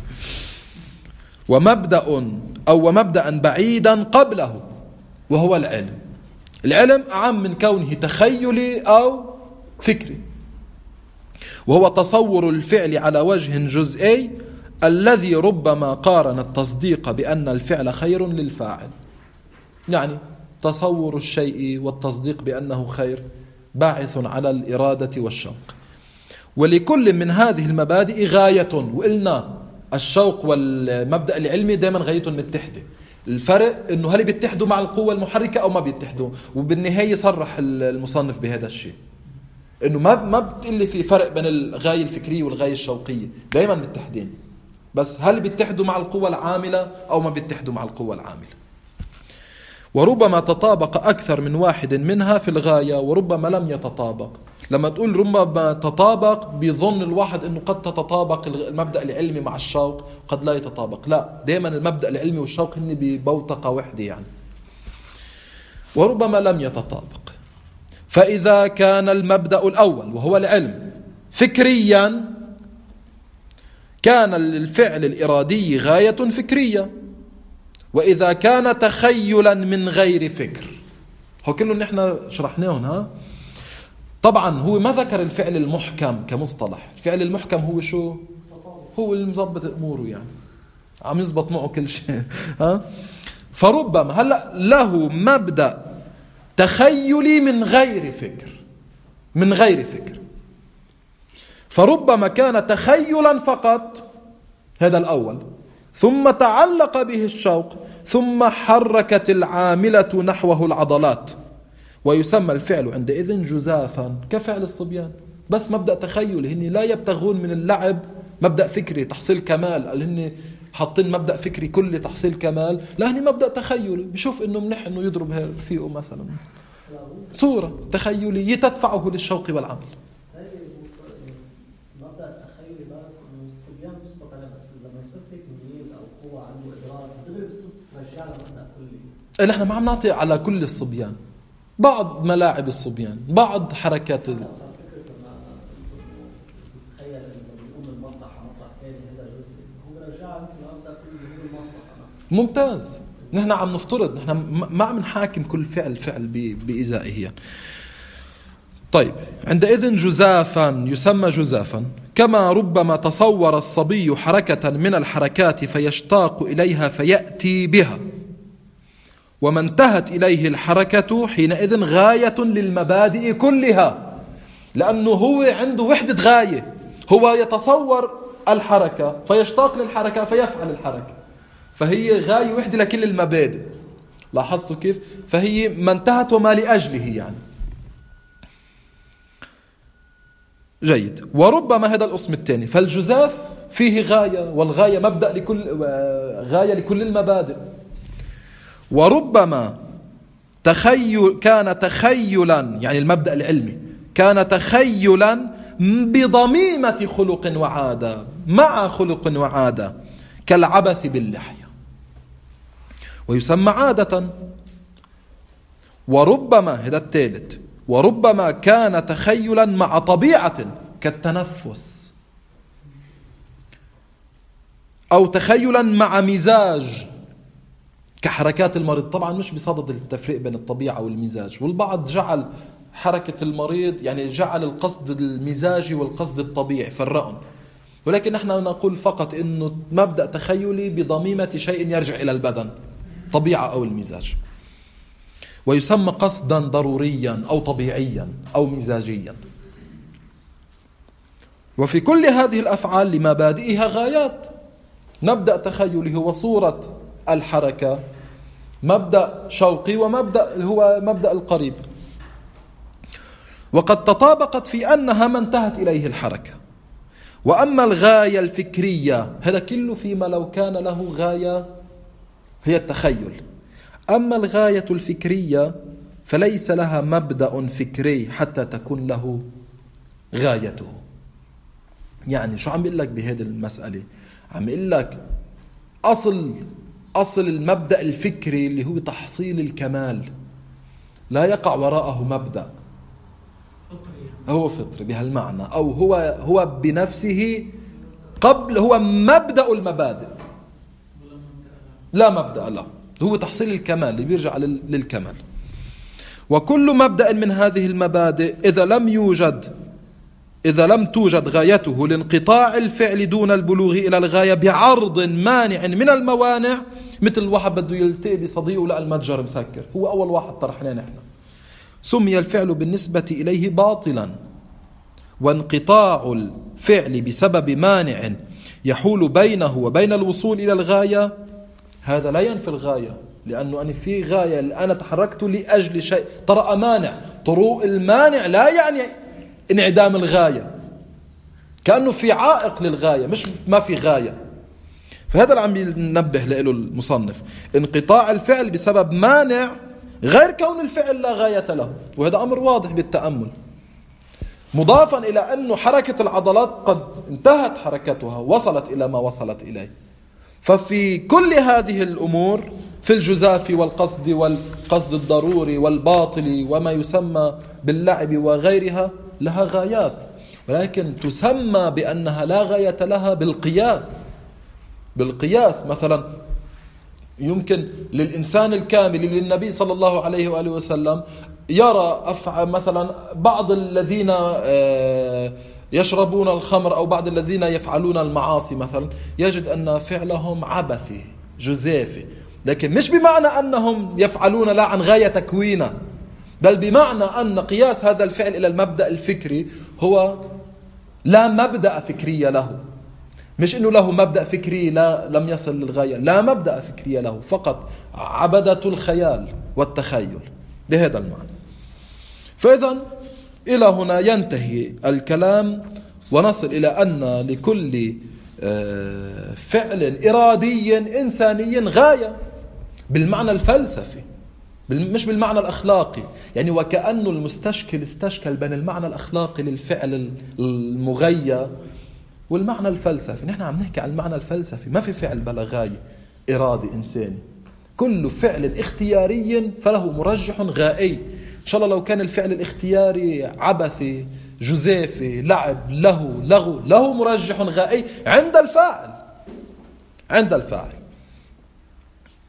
ومبدأ أو ومبدأ بعيدا قبله، وهو العلم. العلم أعم من كونه تخيلي أو فكري، وهو تصور الفعل على وجه جزئي الذي ربما قارن التصديق بأن الفعل خير للفاعل. يعني تصور الشيء والتصديق بأنه خير باعث على الإرادة والشوق. ولكل من هذه المبادئ غاية، وقلنا الشوق والمبدأ العلمي دائما غايتهم متحدة. الفرق انه هل بيتحدوا مع القوة المحركة او ما بيتحدوا، وبالنهاية صرح المصنف بهذا الشيء انه ما ما بتقلي في فرق بين الغاية الفكرية والغاية الشوقية، دائما متحدين، بس هل بيتحدوا مع القوة العاملة او ما بيتحدوا مع القوة العاملة. وربما تطابق أكثر من واحد منها في الغاية، وربما لم يتطابق. لما تقول ربما تطابق بيظن الواحد أنه قد تتطابق المبدأ العلمي مع الشوق، قد لا يتطابق. لا، دائما المبدأ العلمي والشوق هن ببوتقة وحدة يعني. وربما لم يتطابق. فإذا كان المبدأ الأول وهو العلم فكريا، كان للفعل الإرادي غاية فكرية. وإذا كان تخيلا من غير فكر، هو كله اللي احنا شرحناهم. ها طبعا هو ما ذكر الفعل المحكم كمصطلح. الفعل المحكم هو شو؟ هو اللي مزبط أموره يعني، عم يزبط معه كل شيء. ها فربما هلا له مبدأ تخيلي من غير فكر، من غير فكر فربما كان تخيلا فقط، هذا الأول، ثم تعلق به الشوق، ثم حركت العاملة نحوه العضلات، ويسمى الفعل عندئذ جزافا كفعل الصبيان. بس مبدأ تخيلي، هن لا يبتغون من اللعب مبدأ فكري تحصيل كمال، هن حاطين مبدأ فكري كل تحصيل كمال، لا هن مبدأ تخيلي، بشوف انه منح انه يضرب فيه مثلا صورة تخيلية تدفعه للشوق والعمل. نحن ما عم نعطي على كل الصبيان، بعض ملاعب الصبيان، بعض حركات ال... ممتاز. نحن عم نفترض، نحن ما عم نحاكم كل فعل فعل بإزائه يعني. طيب، عندئذ جزافا يسمى جزافا. كما ربما تصور الصبي حركة من الحركات فيشتاق إليها فيأتي بها، وما انتهت إليه الحركة حينئذ غاية للمبادئ كلها، لأنه هو عنده وحدة غاية، هو يتصور الحركة فيشتاق للحركة فيفعل الحركة، فهي غاية وحدة لكل المبادئ. لاحظتوا كيف؟ فهي ما انتهت وما لأجله يعني. جيد. وربما هذا القسم الثاني، فالجزاف فيه غاية، والغاية مبدأ لكل غاية لكل المبادئ. وربما تخيل كان تخيلا، يعني المبدأ العلمي كان تخيلا بضميمة خلق وعادة، مع خلق وعادة، كالعبث باللحية، ويسمى عادة. وربما هذا الثالث، وربما كان تخيلا مع طبيعة كالتنفس، أو تخيلا مع مزاج كحركات المريض. طبعا مش بصدد التفريق بين الطبيعة والمزاج، والبعض جعل حركة المريض يعني جعل القصد المزاجي والقصد الطبيعي فرقهم، ولكن نحن نقول فقط إنه مبدأ تخيلي بضميمة شيء يرجع إلى البدن، طبيعة أو المزاج. ويسمى قصدا ضروريا أو طبيعيا أو مزاجيا. وفي كل هذه الأفعال لمبادئها غايات. مبدأ تخيلي هو صورة الحركة، مبدأ شوقي، ومبدأ هو مبدأ القريب. وقد تطابقت في أنها ما انتهت إليه الحركة. وأما الغاية الفكرية، هذا كله فيما لو كان له غاية هي التخيل. أما الغاية الفكرية فليس لها مبدأ فكري حتى تكون له غايته. يعني شو عم بقول لك بهذه المسألة؟ عم بقول لك أصل أصل المبدأ الفكري اللي هو تحصيل الكمال لا يقع وراءه مبدأ، هو فطري بهالمعنى، أو هو هو بنفسه قبل هو مبدأ المبادئ، لا مبدأ له، هو تحصيل الكمال اللي بيرجع للكمال. وكل مبدأ من هذه المبادئ إذا لم يوجد إذا لم توجد غايته لانقطاع الفعل دون البلوغ إلى الغاية بعرض مانع من الموانع، مثل واحد بده يلتقي بصديقه لقى المتجر مسكر، هو أول واحد طرحناه نحن، سمي الفعل بالنسبة إليه باطلا. وانقطاع الفعل بسبب مانع يحول بينه وبين الوصول إلى الغاية هذا لا ينفي الغاية، لأنه أنا في غاية أنا تحركت لأجل شيء، طرأ مانع، طروء المانع لا يعني انعدام الغاية، كأنه في عائق للغاية، مش ما في غاية. فهذا اللي عم ينبه له المصنف، انقطاع الفعل بسبب مانع غير كون الفعل لا غاية له، وهذا أمر واضح بالتأمل، مضافا إلى أنه حركة العضلات قد انتهت حركتها، وصلت إلى ما وصلت إليه. ففي كل هذه الأمور، في الجزاف والقصد والقصد الضروري والباطل وما يسمى باللعب وغيرها، لها غايات، ولكن تسمى بأنها لا غاية لها بالقياس. بالقياس مثلا يمكن للإنسان الكامل للنبي صلى الله عليه وآله وسلم يرى أفعى مثلا بعض الذين يشربون الخمر أو بعض الذين يفعلون المعاصي مثلا، يجد أن فعلهم عبثي جزافي، لكن مش بمعنى أنهم يفعلون لا عن غاية تكوينه، بل بمعنى أن قياس هذا الفعل إلى المبدأ الفكري هو لا مبدأ فكري له، مش إنه له مبدأ فكري لا لم يصل للغاية، لا مبدأ فكري له، فقط عبدة الخيال والتخيل بهذا المعنى. فإذا إلى هنا ينتهي الكلام، ونصل إلى أن لكل فعل إرادي إنساني غاية بالمعنى الفلسفي، مش بالمعنى الأخلاقي. يعني وكأنه المستشكل استشكل بين المعنى الأخلاقي للفعل المغيى والمعنى الفلسفي. نحن عم نحكي عن المعنى الفلسفي، ما في فعل بلا غاية إرادي إنساني، كل فعل اختياري فله مرجح غائي. إن شاء الله لو كان الفعل الاختياري عبثي جزافي لعب له لغو، له مرجح غائي عند الفاعل، عند الفاعل.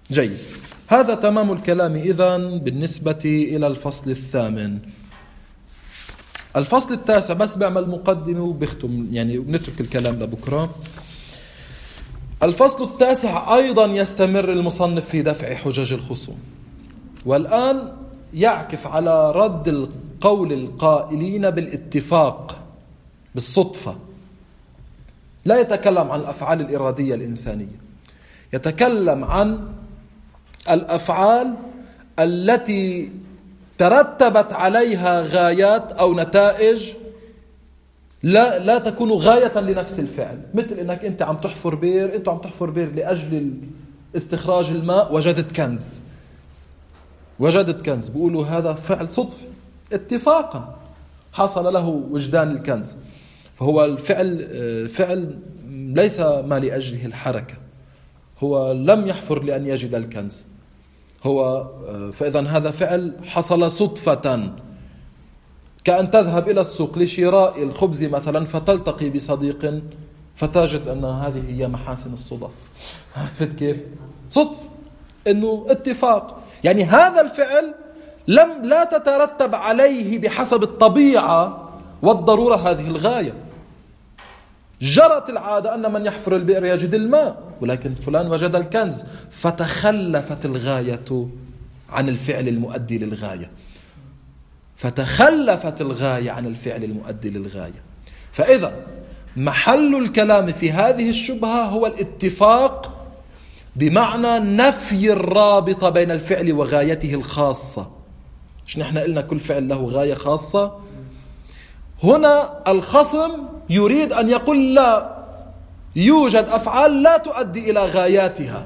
جيد. هذا تمام الكلام إذن بالنسبة إلى الفصل الثامن. الفصل التاسع بس بعمل مقدمة وبختم، يعني بنترك الكلام لبكرة. الفصل التاسع أيضا يستمر المصنف في دفع حجج الخصوم، والآن يعكف على رد القول القائلين بالاتفاق بالصدفة. لا يتكلم عن الأفعال الإرادية الإنسانية، يتكلم عن الأفعال التي ترتبت عليها غايات أو نتائج لا لا تكون غاية لنفس الفعل، مثل إنك أنت عم تحفر بير، أنت عم تحفر بير لأجل استخراج الماء، وجدت كنز وجدت كنز بيقولوا هذا فعل صدفة، اتفاقا حصل له وجدان الكنز، فهو الفعل فعل ليس ما لأجله الحركة، هو لم يحفر لأن يجد الكنز، هو فإذا هذا فعل حصل صدفة. كأن تذهب إلى السوق لشراء الخبز مثلا، فتلتقي بصديق فتجد أن هذه هي محاسن الصدف. عرفت كيف؟ صدف، إنه اتفاق، يعني هذا الفعل لم لا تترتب عليه بحسب الطبيعة والضرورة هذه الغاية. جرت العادة أن من يحفر البئر يجد الماء، ولكن فلان وجد الكنز، فتخلفت الغاية عن الفعل المؤدي للغاية فتخلفت الغاية عن الفعل المؤدي للغاية. فإذا محل الكلام في هذه الشبهة هو الاتفاق، بمعنى نفي الرابطة بين الفعل وغايته الخاصة. مش نحن قلنا كل فعل له غاية خاصة؟ هنا الخصم يريد أن يقول لا، يوجد أفعال لا تؤدي إلى غاياتها.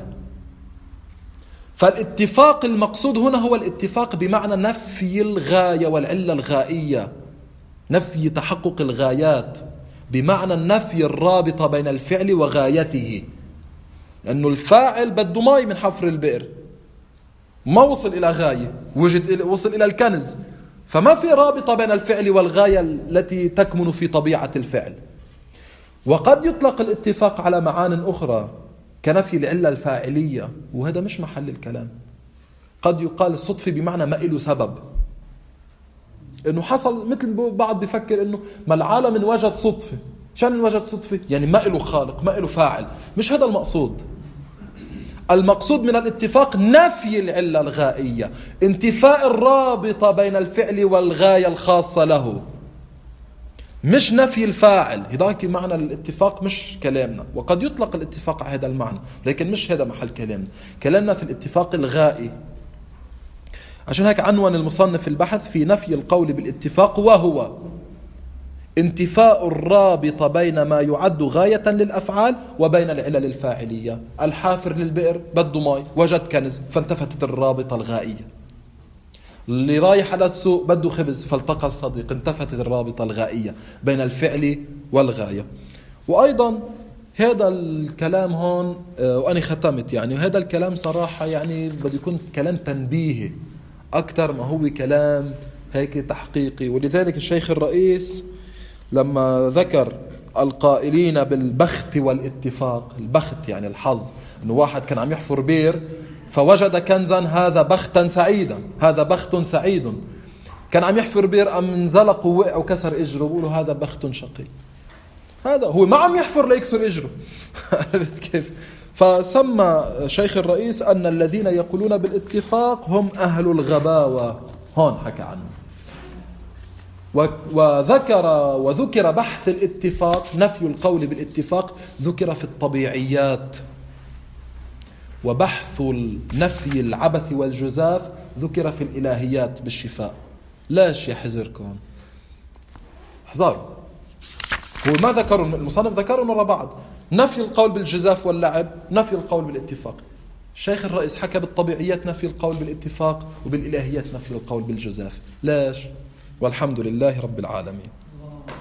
فالاتفاق المقصود هنا هو الاتفاق بمعنى نفي الغاية والعلة الغائية، نفي تحقق الغايات، بمعنى نفي الرابطة بين الفعل وغايته. لأنه الفاعل بده ماء من حفر البئر، ما وصل إلى غاية، وجد وصل إلى الكنز، فما في رابطة بين الفعل والغاية التي تكمن في طبيعة الفعل. وقد يطلق الاتفاق على معان أخرى كنفي العلة الفاعلية، وهذا مش محل الكلام. قد يقال الصدفة بمعنى ما له سبب، إنه حصل، مثل بعض بيفكر إنه ما العالم وجد صدفة. شان وجد صدفة؟ يعني ما له خالق، ما له فاعل. مش هذا المقصود. المقصود من الاتفاق نفي العلة الغائية، انتفاء الرابطة بين الفعل والغاية الخاصة له، مش نفي الفاعل. هذاك معنى الاتفاق، مش كلامنا. وقد يطلق الاتفاق على هذا المعنى، لكن مش هذا محل كلامنا. كلامنا في الاتفاق الغائي. عشان هيك عنوان المصنف البحث في نفي القول بالاتفاق، وهو انتفاء الرابط بين ما يعد غاية للأفعال وبين العلل الفاعلية. الحافر للبئر بده ماء، وجد كنز، فانتفتت الرابطة الغائية. اللي رايح على السوق بده خبز، فالتقى الصديق، انتفتت الرابطة الغائية بين الفعل والغاية. وأيضا هذا الكلام هون، وأنا ختمت يعني، هذا الكلام صراحة يعني بده يكون كلام تنبيهي أكثر ما هو كلام هيك تحقيقي. ولذلك الشيخ الرئيس لما ذكر القائلين بالبخت والاتفاق، البخت يعني الحظ، انه واحد كان عم يحفر بير فوجد كنزا، هذا بختا سعيدا، هذا بخت سعيد. كان عم يحفر بير ام انزلق ووقع وكسر اجره، بيقولوا هذا بخت شقي. هذا هو ما عم يحفر ليكسر اجره. عرفت كيف؟ فسمى شيخ الرئيس ان الذين يقولون بالاتفاق هم اهل الغباوة، هون حكى عنه. وذكر وذكر بحث الاتفاق، نفي القول بالاتفاق ذكر في الطبيعيات، وبحث النفي العبث والجزاف ذكر في الإلهيات بالشفاء. لاش يحذركم، احذروا. هو ما ذكروا المصنف، ذكروا ورا بعض نفي القول بالجزاف واللعب، نفي القول بالاتفاق. الشيخ الرئيس حكى بالطبيعيات نفي القول بالاتفاق، وبالإلهيات نفي القول بالجزاف. لاش؟ والحمد لله رب العالمين.